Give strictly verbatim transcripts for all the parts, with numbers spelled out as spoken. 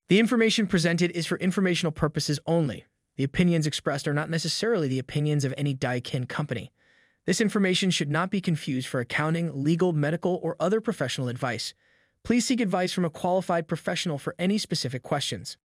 The information presented is for informational purposes only. The opinions expressed are not necessarily the opinions of any Daikin company. This information should not be confused for accounting, legal, medical, or other professional advice. Please seek advice from a qualified professional for any specific questions.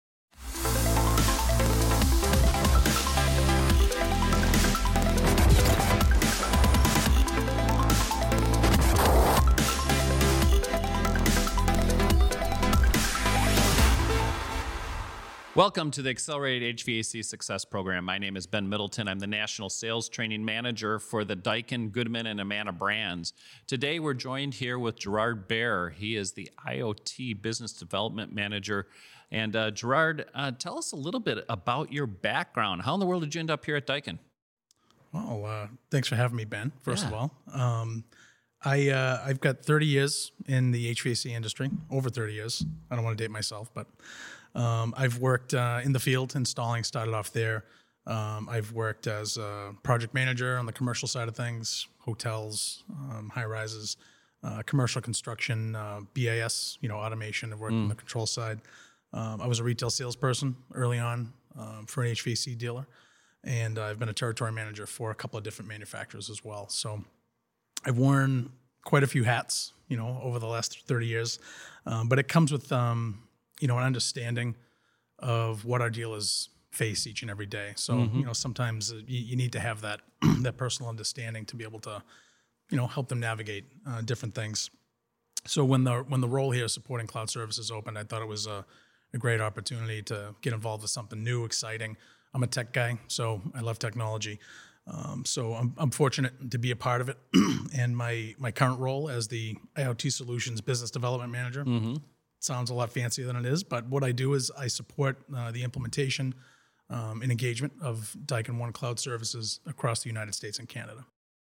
Welcome to the Accelerated H V A C Success Program. My name is Ben Middleton. I'm the National Sales Training Manager for the Daikin, Goodman, and Amana brands. Today, we're joined here with Gerard Baer. He is the I O T Business Development Manager. And uh, Gerard, uh, tell us a little bit about your background. How in the world did you end up here at Daikin? Well, uh, thanks for having me, Ben, first Yeah. of all. Um, I, uh, I've got thirty years in the H V A C industry, over thirty years. I don't want to date myself, but um, I've worked uh, in the field installing, started off there. Um, I've worked as a project manager on the commercial side of things, hotels, um, high rises, uh, commercial construction, uh, B A S, you know, automation. I've worked on the control side. Um, I was a retail salesperson early on um, for an H V A C dealer, and I've been a territory manager for a couple of different manufacturers as well. So I've worn quite a few hats, you know, over the last thirty years, um, but it comes with, um, you know, an understanding of what our dealers face each and every day. So, you know, sometimes you, you need to have that that personal understanding to be able to, you know, help them navigate uh, different things. So when the when the role here supporting cloud services opened, I thought it was a, a great opportunity to get involved with something new, exciting. I'm a tech guy, so I love technology. Um, so I'm, I'm fortunate to be a part of it. And my my current role as the I O T Solutions Business Development Manager sounds a lot fancier than it is. But what I do is I support uh, the implementation um, and engagement of Daikin One Cloud services across the United States and Canada.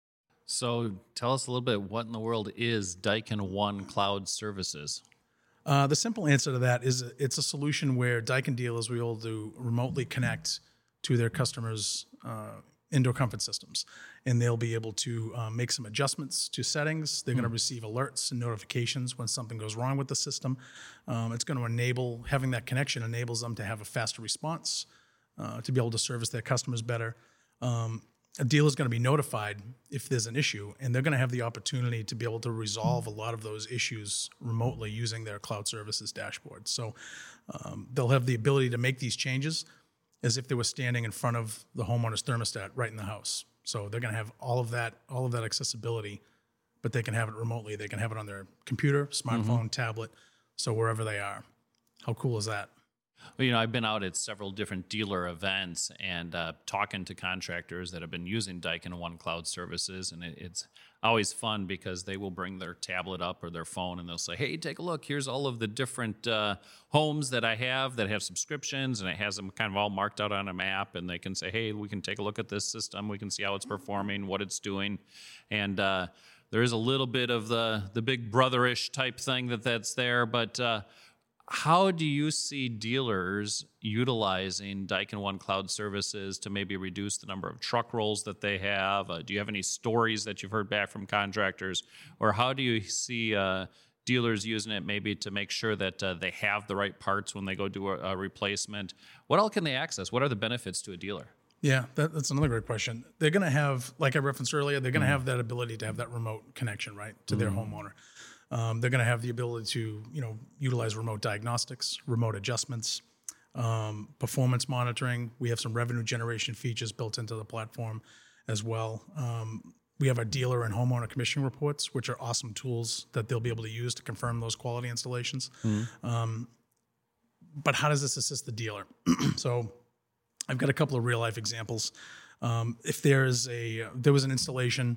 So tell us a little bit, what in the world is Daikin One Cloud Services? Uh, the simple answer to that is it's a solution where Daikin dealers will be able to remotely connect to their customers' uh, indoor comfort systems, and they'll be able to um, make some adjustments to settings. They're going to receive alerts and notifications when something goes wrong with the system. Um, it's going to enable, having that connection enables them to have a faster response, uh, to be able to service their customers better. Um, a dealer is going to be notified if there's an issue, and they're going to have the opportunity to be able to resolve a lot of those issues remotely using their cloud services dashboard. So um, they'll have the ability to make these changes as if they were standing in front of the homeowner's thermostat right in the house. So they're going to have all of that, all of that accessibility, but they can have it remotely. They can have it on their computer, smartphone, tablet, so wherever they are. How cool is that? Well, you know, I've been out at several different dealer events and uh, talking to contractors that have been using Daikin One Cloud services, and it, it's always fun because they will bring their tablet up or their phone and they'll say, hey, take a look. Here's all of the different uh, homes that I have that have subscriptions, and it has them kind of all marked out on a map, and they can say, hey, we can take a look at this system. We can see how it's performing, what it's doing, and uh, there is a little bit of the, the big brotherish type thing that that's there, but uh, how do you see dealers utilizing Daikin One Cloud services to maybe reduce the number of truck rolls that they have? Uh, do you have any stories that you've heard back from contractors? Or how do you see uh, dealers using it maybe to make sure that uh, they have the right parts when they go do a, a replacement? What all can they access? What are the benefits to a dealer? Yeah, that, that's another great question. They're going to have, like I referenced earlier, they're going to have that ability to have that remote connection, right, to their homeowner. Um, they're going to have the ability to, you know, utilize remote diagnostics, remote adjustments, um, performance monitoring. We have some revenue generation features built into the platform as well. Um, we have our dealer and homeowner commission reports, which are awesome tools that they'll be able to use to confirm those quality installations. Um, but how does this assist the dealer? So I've got a couple of real life examples. Um, if there's a there was an installation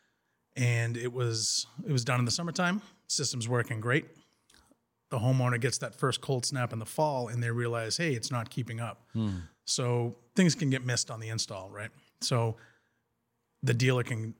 and it was it was done in the summertime, system's working great. The homeowner gets that first cold snap in the fall, and they realize, hey, it's not keeping up. Hmm. So things can get missed on the install, right? So the dealer can,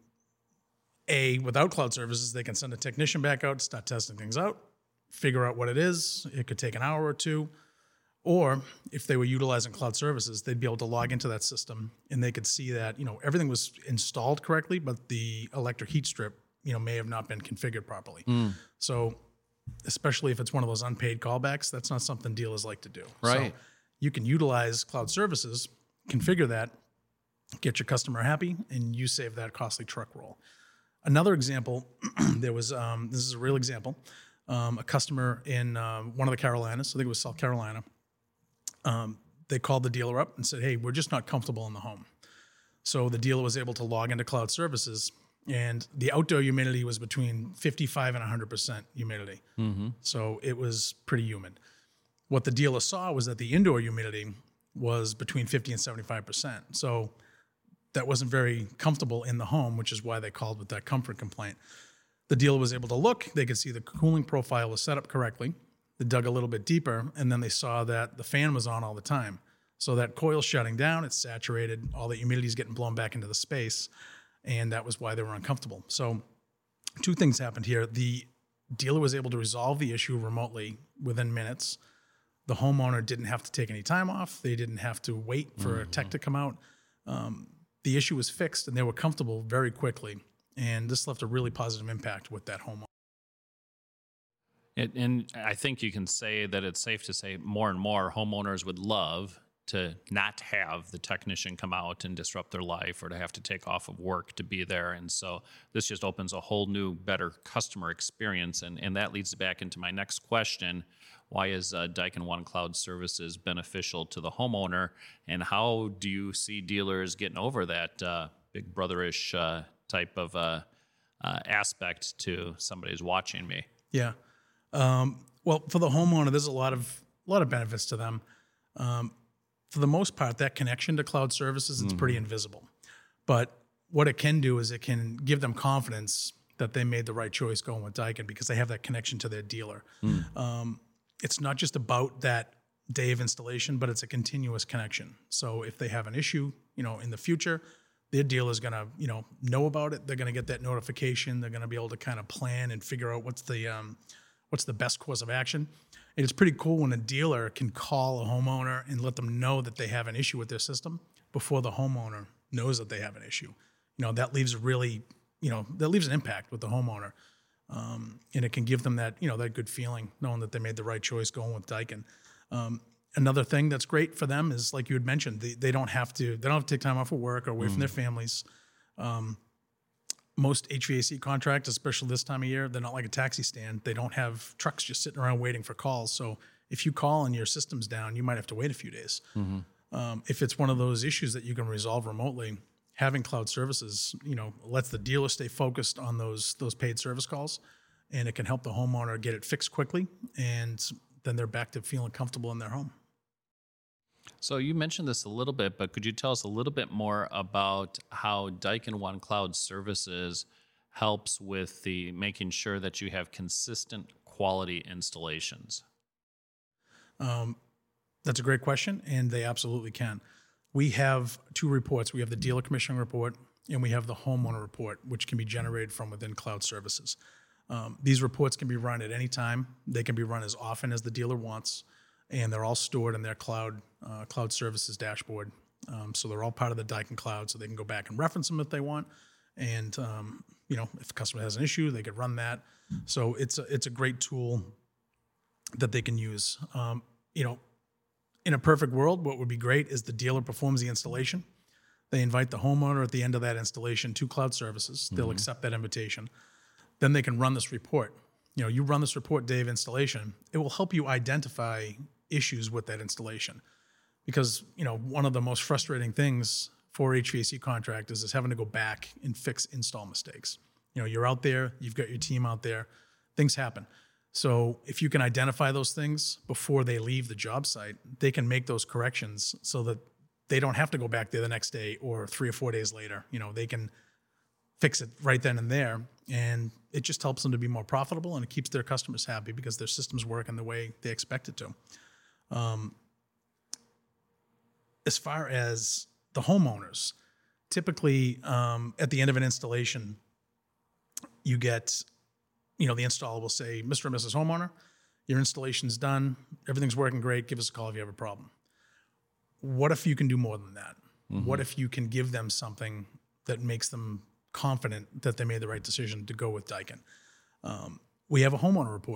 A, without cloud services, they can send a technician back out, start testing things out, figure out what it is. It could take an hour or two. Or if they were utilizing cloud services, they'd be able to log into that system, and they could see that, you know, everything was installed correctly, but the electric heat strip, you know, may have not been configured properly. Mm. So especially if it's one of those unpaid callbacks, that's not something dealers like to do. Right. So you can utilize cloud services, configure that, get your customer happy, and you save that costly truck roll. Another example, there was, um, this is a real example, um, a customer in um, one of the Carolinas, I think it was South Carolina, um, they called the dealer up and said, hey, we're just not comfortable in the home. So the dealer was able to log into cloud services, and the outdoor humidity was between fifty-five and one hundred percent humidity. Mm-hmm. So it was pretty humid. What the dealer saw was that the indoor humidity was between fifty and seventy-five percent. So that wasn't very comfortable in the home, which is why they called with that comfort complaint. The dealer was able to look, they could see the cooling profile was set up correctly. They dug a little bit deeper, and then they saw that the fan was on all the time. So that coil's shutting down, it's saturated, all the humidity is getting blown back into the space, and that was why they were uncomfortable. So two things happened here. The dealer was able to resolve the issue remotely within minutes. The homeowner didn't have to take any time off. They didn't have to wait for mm-hmm. a tech to come out. Um, the issue was fixed, and they were comfortable very quickly. And this left a really positive impact with that homeowner. It, and I think you can say that it's safe to say more and more homeowners would love to not have the technician come out and disrupt their life or to have to take off of work to be there. And so this just opens a whole new, better customer experience. And, and that leads back into my next question. Why is uh, Daikin One Cloud Services beneficial to the homeowner? And how do you see dealers getting over that uh, big brotherish uh, type of uh, uh, aspect to somebody who's watching me? Yeah. Um, well, for the homeowner, there's a lot of a lot of benefits to them. Um, for the most part, that connection to cloud services, it's mm-hmm. pretty invisible. But what it can do is it can give them confidence that they made the right choice going with Daikin because they have that connection to their dealer. Mm. Um, it's not just about that day of installation, but it's a continuous connection. So if they have an issue, you know, in the future, their dealer is going to, you know, know about it. They're going to get that notification. They're going to be able to kind of plan and figure out what's the um, what's the best course of action. And it's pretty cool when a dealer can call a homeowner and let them know that they have an issue with their system before the homeowner knows that they have an issue. You know, that leaves really, you know, that leaves an impact with the homeowner. Um, and it can give them that, you know, that good feeling knowing that they made the right choice going with Daikin. Um, another thing that's great for them is, like you had mentioned, they, they don't have to, they don't have to take time off of work or away mm. from their families. Um, most H V A C contracts, especially this time of year, they're not like a taxi stand. They don't have trucks just sitting around waiting for calls. So if you call and your system's down, you might have to wait a few days. Mm-hmm. Um, if it's one of those issues that you can resolve remotely, having cloud services, you know, lets the dealer stay focused on those those paid service calls, and it can help the homeowner get it fixed quickly, and then they're back to feeling comfortable in their home. So you mentioned this a little bit, but could you tell us a little bit more about how Daikin One Cloud Services helps with the making sure that you have consistent quality installations? Um, that's a great question, and they absolutely can. We have two reports. We have the dealer commissioning report, and we have the homeowner report, which can be generated from within cloud services. Um, these reports can be run at any time. They can be run as often as the dealer wants, and they're all stored in their cloud uh, cloud services dashboard. Um, so they're all part of the Daikin Cloud, so they can go back and reference them if they want. And um, you know, if a customer has an issue, they could run that. So it's a, it's a great tool that they can use. Um, you know, in a perfect world, what would be great is the dealer performs the installation. They invite the homeowner at the end of that installation to cloud services. They'll mm-hmm. accept that invitation. Then they can run this report. You know, you run this report day of installation. It will help you identify issues with that installation. Because, you know, one of the most frustrating things for H V A C contractors is having to go back and fix install mistakes. You know, you're out there, you've got your team out there, things happen. So if you can identify those things before they leave the job site, they can make those corrections so that they don't have to go back there the next day or three or four days later. You know, they can fix it right then and there, and it just helps them to be more profitable, and it keeps their customers happy because their system's working the way they expect it to. Um, as far as the homeowners, typically um, at the end of an installation, you get, you know, the installer will say, Mister and Missus Homeowner, your installation's done. Everything's working great. Give us a call if you have a problem. What if you can do more than that? Mm-hmm. What if you can give them something that makes them confident that they made the right decision to go with Daikin? Um, we have a homeowner report.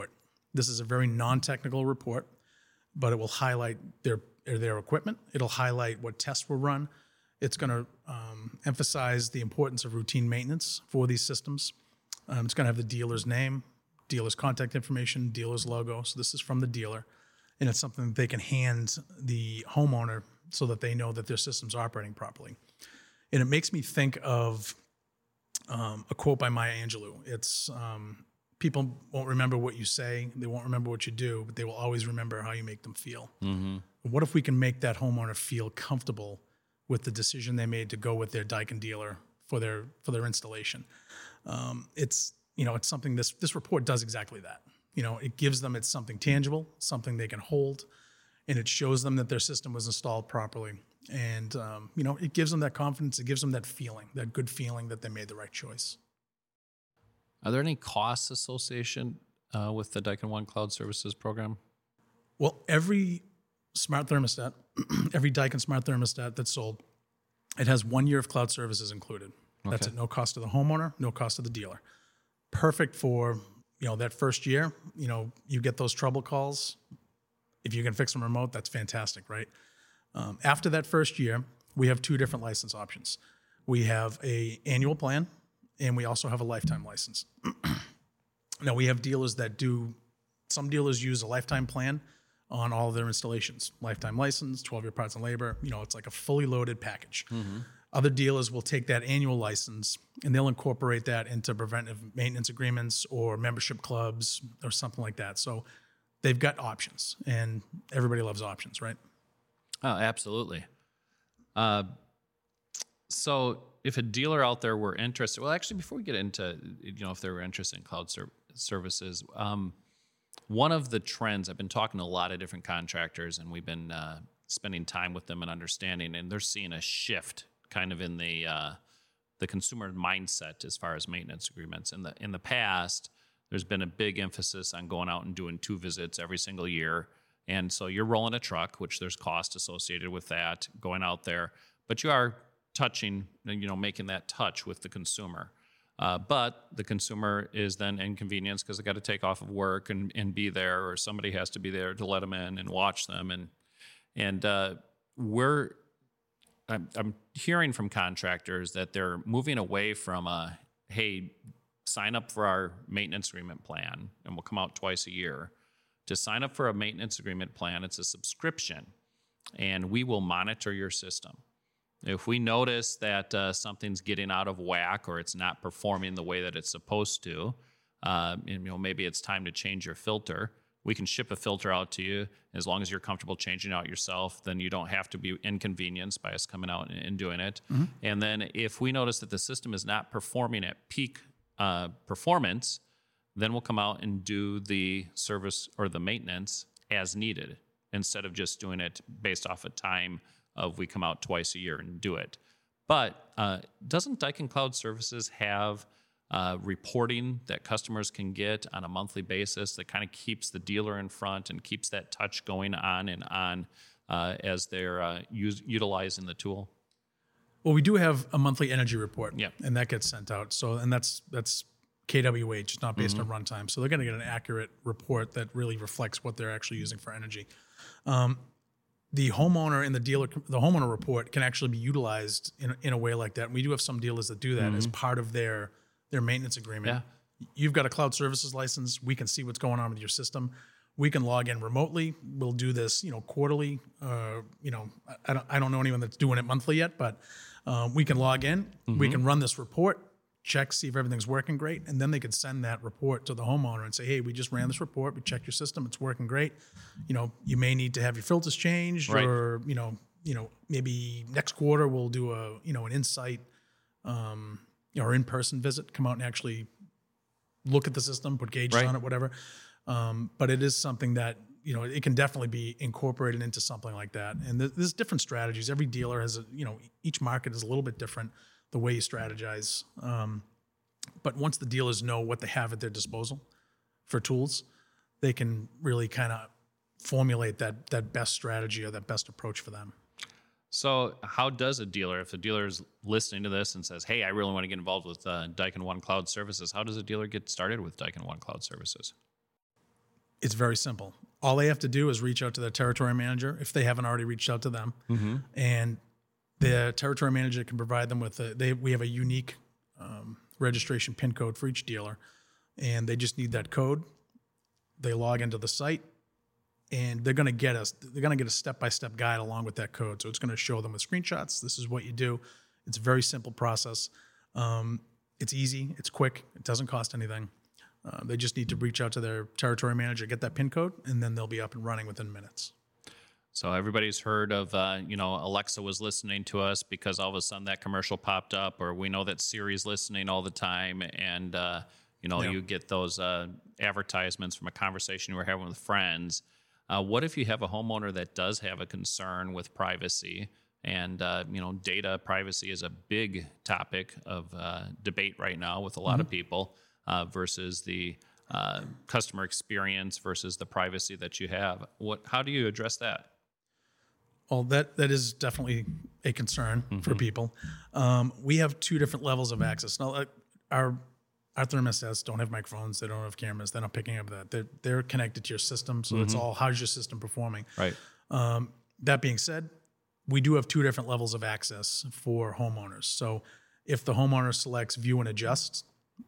This is a very non-technical report, but it will highlight their their equipment. It'll highlight what tests were run. It's going to um, emphasize the importance of routine maintenance for these systems. Um, it's going to have the dealer's name, dealer's contact information, dealer's logo. So this is from the dealer, and it's something that they can hand the homeowner so that they know that their system's operating properly. And it makes me think of um, a quote by Maya Angelou. It's um, people won't remember what you say, they won't remember what you do, but they will always remember how you make them feel. Mm-hmm. What if we can make that homeowner feel comfortable with the decision they made to go with their Daikin dealer for their for their installation? Um, it's you know it's something this this report does exactly that. You know, it gives them it's something tangible, something they can hold, and it shows them that their system was installed properly. And um, you know, it gives them that confidence. It gives them that feeling, that good feeling that they made the right choice. Are there any costs associated uh, with the Daikin One Cloud Services program? Well, every smart thermostat, every Daikin smart thermostat that's sold, it has one year of cloud services included. Okay. That's at no cost to the homeowner, no cost to the dealer. Perfect for, you know, that first year. You know, you get those trouble calls. If you can fix them remote, that's fantastic, right? Um, after that first year, we have two different license options. We have a annual plan, and we also have a lifetime license. Now, we have dealers that do, some dealers use a lifetime plan on all of their installations. Lifetime license, twelve-year parts and labor, you know, it's like a fully loaded package. Mm-hmm. Other dealers will take that annual license, and they'll incorporate that into preventive maintenance agreements or membership clubs or something like that. So they've got options, and everybody loves options, right? Oh, absolutely. Uh, so if a dealer out there were interested, well, actually, before we get into, you know, if they were interested in cloud ser- services, um, one of the trends, I've been talking to a lot of different contractors, and we've been uh, spending time with them and understanding, and they're seeing a shift kind of in the uh, the consumer mindset as far as maintenance agreements. In the in the past, there's been a big emphasis on going out and doing two visits every single year. And so you're rolling a truck, which there's cost associated with that, going out there, but you are touching, you know, making that touch with the consumer. Uh, but the consumer is then inconvenienced because they got to take off of work and, and be there, or somebody has to be there to let them in and watch them. And and uh, we're, I'm, I'm hearing from contractors that they're moving away from a, hey, sign up for our maintenance agreement plan, and we'll come out twice a year. To sign up for a maintenance agreement plan, it's a subscription, and we will monitor your system. If we notice that uh, something's getting out of whack or it's not performing the way that it's supposed to, uh, and, you know, maybe it's time to change your filter, we can ship a filter out to you. As long as you're comfortable changing out yourself, then you don't have to be inconvenienced by us coming out and, and doing it. Mm-hmm. And then if we notice that the system is not performing at peak uh, performance, then we'll come out and do the service or the maintenance as needed, instead of just doing it based off a time of we come out twice a year and do it. But uh, doesn't Daikin Cloud Services have uh, reporting that customers can get on a monthly basis that kind of keeps the dealer in front and keeps that touch going on and on uh, as they're uh, use, utilizing the tool? Well, we do have a monthly energy report, yeah, and that gets sent out. So, and that's that's K W H, it's not based mm-hmm. on runtime. So they're going to get an accurate report that really reflects what they're actually using for energy. Um, the homeowner and the dealer, the homeowner report can actually be utilized in, in a way like that. And we do have some dealers that do that mm-hmm. as part of their, their maintenance agreement. Yeah. You've got a cloud services license. We can see what's going on with your system. We can log in remotely. We'll do this, you know, quarterly. Uh, you know, I don't, I don't know anyone that's doing it monthly yet, but um, we can log in. Mm-hmm. We can run this report, check, see if everything's working great, and then they could send that report to the homeowner and say, hey, we just ran this report, we checked your system, it's working great. You know, you may need to have your filters changed, right. or, you know, you know, maybe next quarter we'll do a, you know, an insight um, or in-person visit, come out and actually look at the system, put gauges right. on it, whatever. Um, but it is something that, you know, it can definitely be incorporated into something like that. And th- there's different strategies. Every dealer has a, you know, each market is a little bit different, the way you strategize. Um, but once the dealers know what they have at their disposal for tools, they can really kind of formulate that that best strategy or that best approach for them. So how does a dealer, if a dealer is listening to this and says, hey, I really want to get involved with uh, Daikin One Cloud Services, how does a dealer get started with Daikin One Cloud Services? It's very simple. All they have to do is reach out to their territory manager if they haven't already reached out to them, mm-hmm. and the territory manager can provide them with a, they we have a unique um, registration PIN code for each dealer, and they just need that code. They log into the site, and they're going to get us. They're going to get a step-by-step guide along with that code. So it's going to show them with screenshots. This is what you do. It's a very simple process. Um, it's easy. It's quick. It doesn't cost anything. Uh, they just need to reach out to their territory manager, get that PIN code, and then they'll be up and running within minutes. So everybody's heard of, uh, you know, Alexa was listening to us because all of a sudden that commercial popped up, or we know that Siri's listening all the time, and, uh, you know, yeah. you get those uh, advertisements from a conversation you were having with friends. Uh, what if you have a homeowner that does have a concern with privacy? And, uh, you know, data privacy is a big topic of uh, debate right now with a lot mm-hmm. of people uh, versus the uh, customer experience versus the privacy that you have. What? How do you address that? Well, that, that is definitely a concern mm-hmm. for people. Um, we have two different levels of access. Now, uh, our our thermostats don't have microphones. They don't have cameras. They're not picking up that. They're, they're connected to your system, so mm-hmm. it's all, how's your system performing? Right. Um, that being said, we do have two different levels of access for homeowners. So if the homeowner selects view and adjust,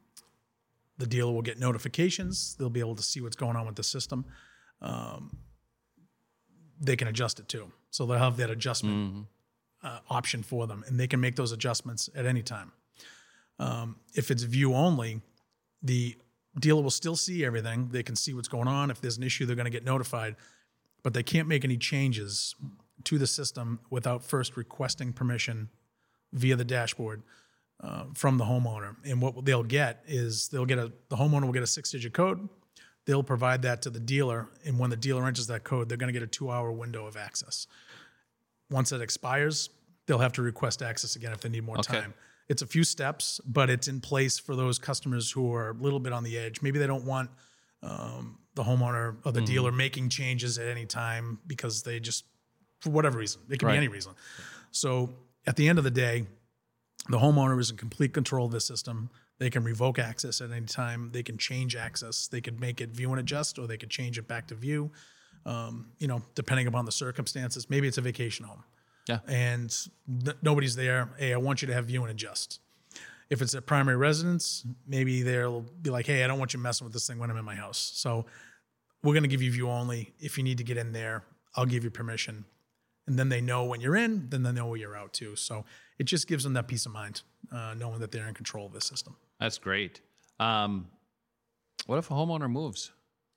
the dealer will get notifications. They'll be able to see what's going on with the system. Um, they can adjust it too. So they'll have that adjustment mm-hmm. uh, option for them, and they can make those adjustments at any time. Um, if it's view only, the dealer will still see everything. They can see what's going on. If there's an issue, they're going to get notified, but they can't make any changes to the system without first requesting permission via the dashboard uh, from the homeowner. And what they'll get is they'll get a the homeowner will get a six-digit code. They'll provide that to the dealer, and when the dealer enters that code, they're going to get a two-hour window of access. Once that expires, they'll have to request access again if they need more okay. time. It's a few steps, but it's in place for those customers who are a little bit on the edge. Maybe they don't want um, the homeowner or the mm. dealer making changes at any time because they just, for whatever reason, it can right. be any reason. So at the end of the day, the homeowner is in complete control of the system. They can revoke access at any time. They can change access. They could make it view and adjust, or they could change it back to view, um, you know, depending upon the circumstances. Maybe it's a vacation home. Yeah. And n- nobody's there. Hey, I want you to have view and adjust. If it's a primary residence, maybe they'll be like, hey, I don't want you messing with this thing when I'm in my house. So we're going to give you view only. If you need to get in there, I'll give you permission. And then they know when you're in, then they know when you're out too. So it just gives them that peace of mind, uh, knowing that they're in control of the system. That's great. Um, what if a homeowner moves?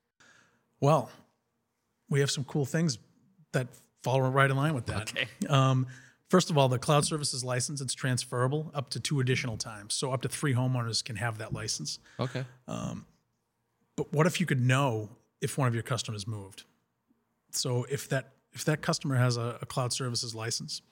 Well, we have some cool things that fall right in line with that. Okay. Um, first of all, the cloud services license, it's transferable up to two additional times. So up to three homeowners can have that license. Okay. Um, but what if you could know if one of your customers moved? So if that if that customer has a, a cloud services license,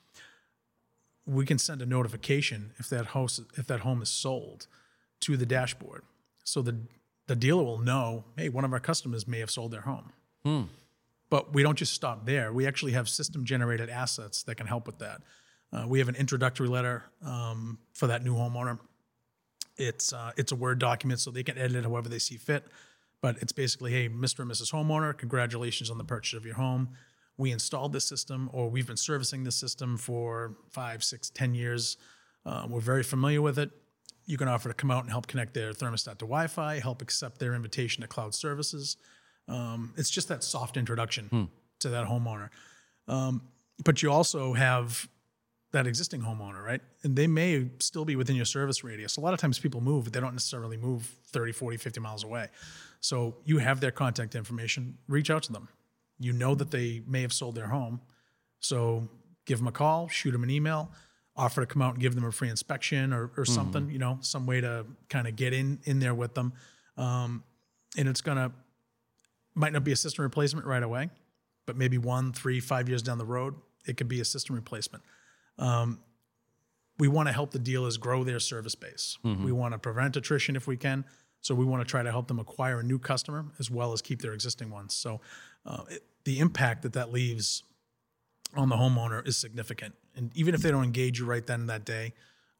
we can send a notification if that house if that home is sold to the dashboard. So the the dealer will know, hey, one of our customers may have sold their home. Hmm. But we don't just stop there. We actually have system-generated assets that can help with that. Uh, we have an introductory letter um, for that new homeowner. It's uh, it's a Word document, so they can edit it however they see fit. But it's basically, hey, Mister and Missus Homeowner, congratulations on the purchase of your home. We installed this system, or we've been servicing this system for five, six, ten years. Uh, we're very familiar with it. You can offer to come out and help connect their thermostat to Wi-Fi, help accept their invitation to cloud services. Um, it's just that soft introduction hmm. to that homeowner. Um, but you also have that existing homeowner, right? And they may still be within your service radius. A lot of times people move, but they don't necessarily move thirty, forty, fifty miles away. So you have their contact information. Reach out to them. You know that they may have sold their home. So give them a call, shoot them an email, offer to come out and give them a free inspection or, or something, mm-hmm. you know, some way to kind of get in, in there with them. Um, and it's going to, might not be a system replacement right away, but maybe one, three, five years down the road, it could be a system replacement. Um, we want to help the dealers grow their service base. Mm-hmm. We want to prevent attrition if we can. So we want to try to help them acquire a new customer as well as keep their existing ones. So uh, it, the impact that that leaves on the homeowner is significant. And even if they don't engage you right then and that day,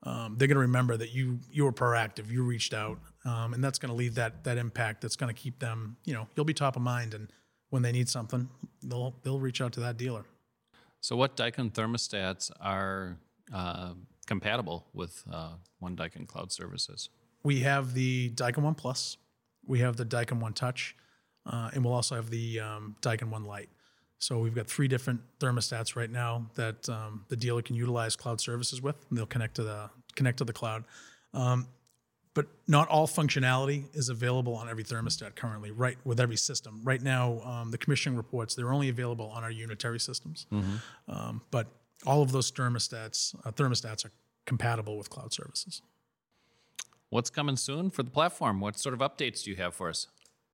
um, they're going to remember that you you were proactive, you reached out, um, and that's going to leave that that impact. That's going to keep them, you know, you'll be top of mind, and when they need something, they'll they'll reach out to that dealer. So, what Daikin thermostats are uh, compatible with uh, One Daikin Cloud Services? We have the Daikin One Plus, we have the Daikin One Touch, uh, and we'll also have the um, Daikin One Lite. So we've got three different thermostats right now that um, the dealer can utilize cloud services with, and they'll connect to the connect to the cloud. Um, but not all functionality is available on every thermostat currently, right, with every system. Right now, um, the commissioning reports, they're only available on our unitary systems. Mm-hmm. Um, but all of those thermostats, uh, thermostats are compatible with cloud services. What's coming soon for the platform? What sort of updates do you have for us?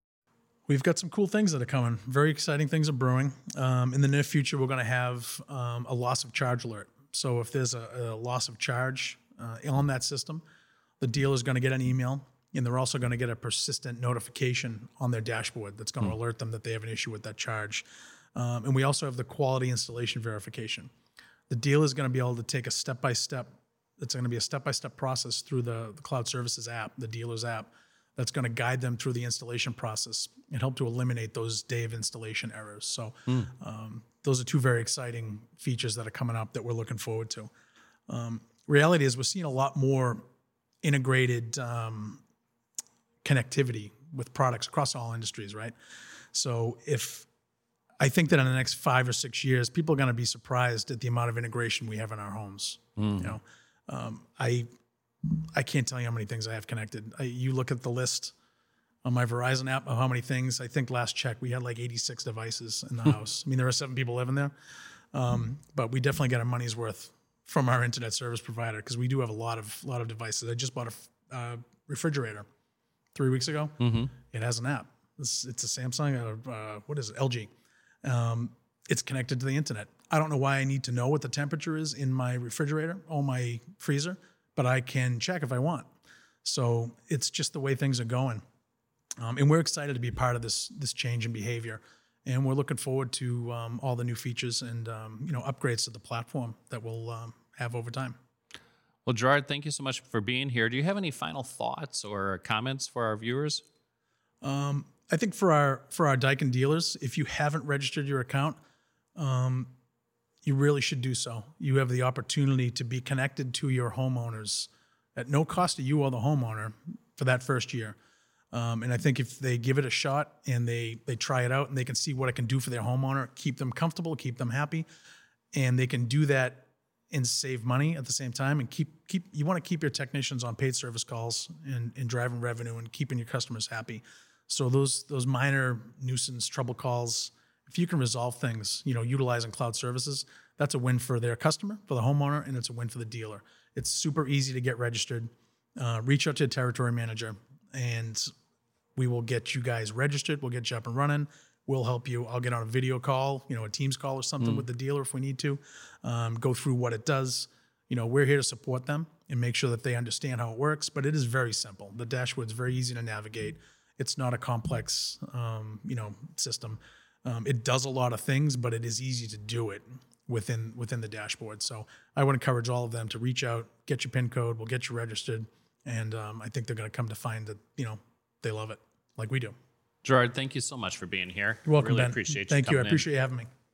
We've got some cool things that are coming. Very exciting things are brewing. Um, in the near future, we're going to have um, a loss of charge alert. So if there's a, a loss of charge uh, on that system, the dealer is going to get an email, and they're also going to get a persistent notification on their dashboard that's going to mm. alert them that they have an issue with that charge. Um, and we also have the quality installation verification. The dealer is going to be able to take a step-by-step, it's going to be a step-by-step process through the, the Cloud Services app, the dealer's app, that's going to guide them through the installation process and help to eliminate those day of installation errors. So mm. um, those are two very exciting features that are coming up that we're looking forward to. Um, reality is we're seeing a lot more integrated um, connectivity with products across all industries, right? So if I think that in the next five or six years, people are going to be surprised at the amount of integration we have in our homes. Mm. You know, um, I I can't tell you how many things I have connected. I, you look at the list on my Verizon app of how many things. I think last check we had like eighty-six devices in the house. I mean, there are seven people living there, um, but we definitely got our money's worth from our internet service provider because we do have a lot of lot of devices. I just bought a uh, refrigerator three weeks ago. Mm-hmm. It has an app. It's, it's a Samsung. Uh, uh, what is it? L G. Um, it's connected to the internet. I don't know why I need to know what the temperature is in my refrigerator or my freezer, but I can check if I want. So it's just the way things are going. Um, and we're excited to be part of this this change in behavior. And we're looking forward to um, all the new features and um, you know upgrades to the platform that we'll um, have over time. Well, Gerard, thank you so much for being here. Do you have any final thoughts or comments for our viewers? Um, I think for our for our Daikin dealers, if you haven't registered your account, um, you really should do so. You have the opportunity to be connected to your homeowners at no cost to you or the homeowner for that first year. Um, and I think if they give it a shot and they they try it out and they can see what it can do for their homeowner, keep them comfortable, keep them happy, and they can do that and save money at the same time and keep keep you want to keep your technicians on paid service calls and, and driving revenue and keeping your customers happy. So those those minor nuisance trouble calls, if you can resolve things, you know, utilizing cloud services, that's a win for their customer, for the homeowner, and it's a win for the dealer. It's super easy to get registered. Uh, reach out to a territory manager, and we will get you guys registered. We'll get you up and running. We'll help you. I'll get on a video call, you know, a Teams call or something mm. with the dealer if we need to, um, go through what it does. You know, we're here to support them and make sure that they understand how it works, but it is very simple. The dashboard's very easy to navigate. It's not a complex, um, you know, system. Um, it does a lot of things, but it is easy to do it within within the dashboard. So I would encourage all of them to reach out, get your PIN code, we'll get you registered, and um, I think they're going to come to find that, you know, they love it like we do. Gerard, thank you so much for being here. You're welcome, really Ben. appreciate you Thank you. I in. appreciate you having me.